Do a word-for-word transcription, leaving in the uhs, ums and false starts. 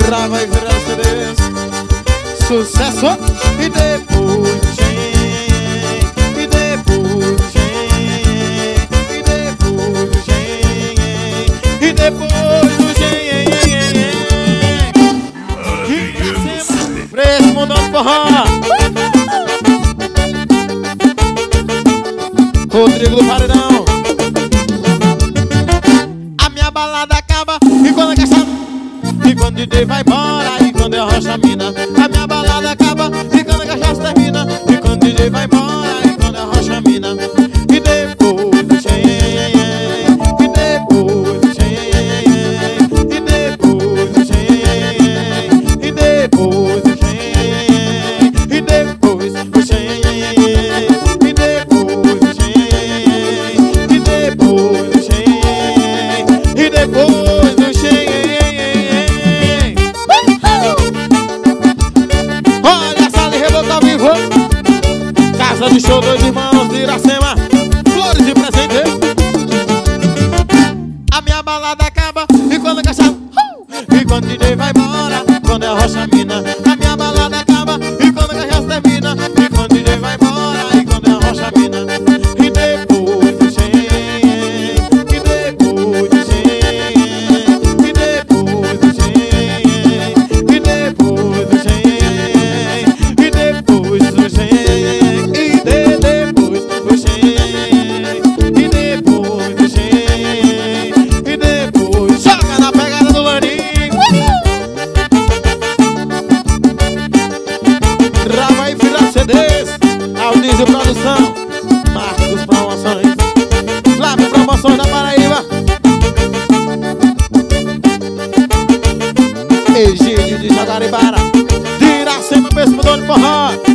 grava e vira C Ds. Sucesso. E depois vem, e depois vem, e depois vem, e depois vem. E pra cima, fresco, mundão de forró. Rodrigo do Paredão. A minha balada acaba e quando a cachaça, e quando o D J vai embora, e quando eu arrocho a mina. A minha balada acaba e quando a cachaça termina, e quando o D J vai embora, e quando eu arrocho a mina. E depois do xenhen, e depois do xenhen, e depois do xenhen, e depois do xenhen, e depois do xenhen, e depois do xenhen, e depois do xenhen, e depois do xenhen. Casa de show, dois irmãos de Iracema, flores de presente. A minha balada acaba e quando a cachaça, uh! E quando o D J vai embora, quando eu arrocho a mina. A minha balada acaba e quando a cachaça termina, e quando o D J vai embora, e quando eu arrocho a mina. E depois do xenhen, e depois do xenhen, e depois do xenhen, e depois do xenhen, e depois do xenhen. Audício Produção, Marcos Promoções, Flávio Promoções da Paraíba, Egídio de Jaguaribara, de Iracema, mesmo dono de forró.